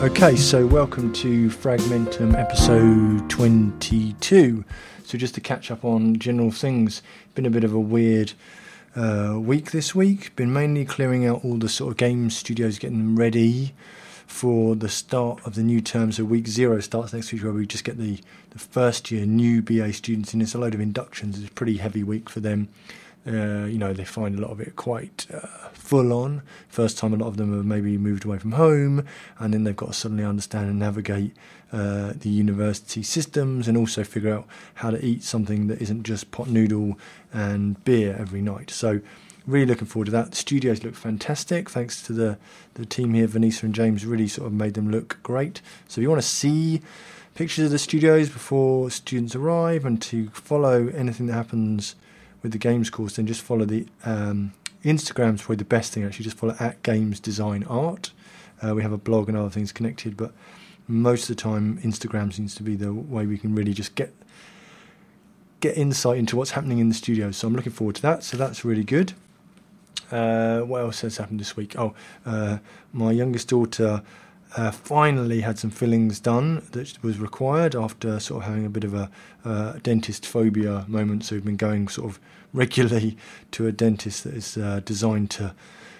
Okay, so welcome to Fragmentum episode 22. So just to catch up on general things, been a bit of a weird week this week. Been mainly clearing out all the sort of game studios, getting them ready for the start of the new term. So week 0 starts next week, where we just get the first year new BA students in. It's a load of inductions. It's a pretty heavy week for them. They find a lot of it quite full on. First time a lot of them have maybe moved away from home, and then they've got to suddenly understand and navigate the university systems, and also figure out how to eat something that isn't just pot noodle and beer every night. So really looking forward to that. The studios look fantastic, thanks to the team here. Vanessa and James really sort of made them look great. So if you want to see pictures of the studios before students arrive, and to follow anything that happens with the games course, then just follow the Instagram's probably the best thing, actually. Just follow @GamesDesignArt. We have a blog and other things connected, but most of the time Instagram seems to be the way we can really just get insight into what's happening in the studio. So I'm looking forward to that. So that's really good. What else has happened this week? My youngest daughter finally had some fillings done that was required after sort of having a bit of a dentist phobia moment. So we've been going sort of regularly to a dentist that is designed to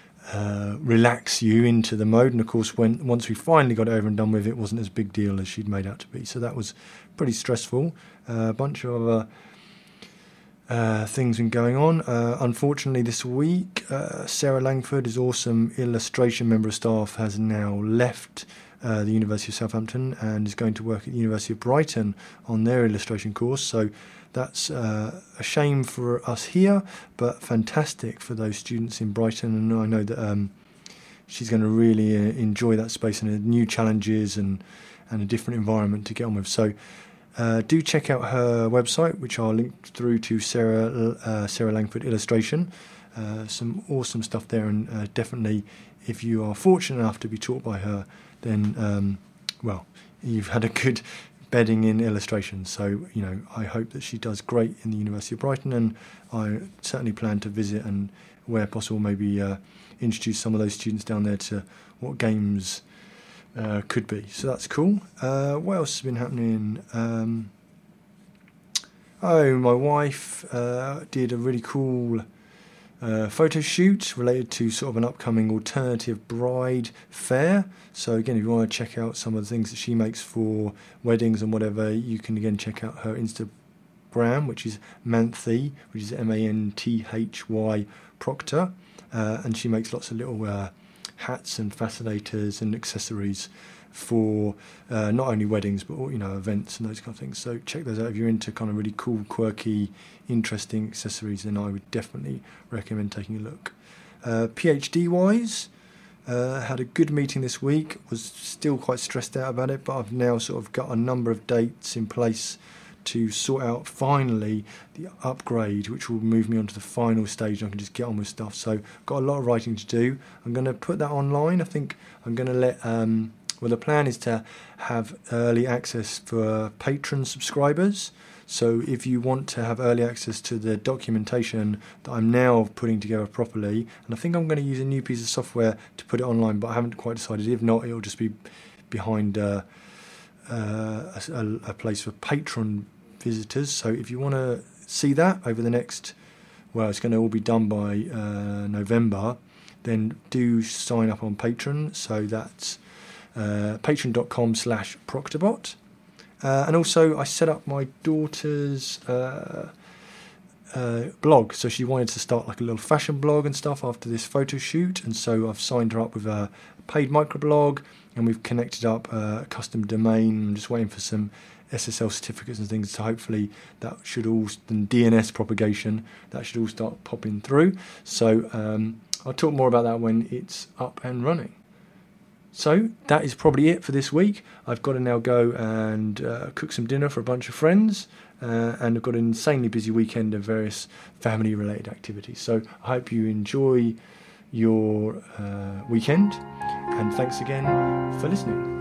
relax you into the mode. And of course, once we finally got it over and done with, it wasn't as big deal as she'd made out to be. So that was pretty stressful. A bunch of other things been going on. Unfortunately, this week, Sarah Langford, his awesome illustration member of staff, has now left the University of Southampton and is going to work at the University of Brighton on their illustration course. So that's a shame for us here, but fantastic for those students in Brighton. And I know that she's going to really enjoy that space and new challenges and a different environment to get on with. So do check out her website, which I'll link through to Sarah Langford Illustration. Some awesome stuff there, and definitely, if you are fortunate enough to be taught by her, then you've had a good bedding in illustration. So I hope that she does great in the University of Brighton, and I certainly plan to visit and, where possible, maybe introduce some of those students down there to what games could be. So that's cool. What else has been happening? My wife did a really cool photo shoot related to sort of an upcoming alternative bride fair. So again, if you want to check out some of the things that she makes for weddings and whatever, you can again check out her Instagram, which is Manthy, which is MANTHY Proctor, and she makes lots of little hats and fascinators and accessories for not only weddings but events and those kind of things. So check those out if you're into kind of really cool, quirky, interesting accessories. Then I would definitely recommend taking a look. PhD wise, had a good meeting this week. Was still quite stressed out about it, but I've now sort of got a number of dates in place to sort out finally the upgrade, which will move me on to the final stage, and I can just get on with stuff. So got a lot of writing to do. I'm going to put that online. I think I'm going to let the plan is to have early access for patron subscribers. So if you want to have early access to the documentation that I'm now putting together properly, and I think I'm going to use a new piece of software to put it online, but I haven't quite decided. If not, it'll just be behind a place for patron visitors. So if you want to see that over the next, it's going to all be done by November, then do sign up on Patreon. So that's patreon.com/Proctorbot. And also I set up my daughter's blog. So she wanted to start like a little fashion blog and stuff after this photo shoot, and so I've signed her up with a paid microblog, and we've connected up a custom domain. I'm just waiting for some SSL certificates and things, so hopefully that should all, and DNS propagation, that should all start popping through. So I'll talk more about that when it's up and running. So that is probably it for this week. I've got to now go and cook some dinner for a bunch of friends, and I've got an insanely busy weekend of various family-related activities. So I hope you enjoy your weekend, and thanks again for listening.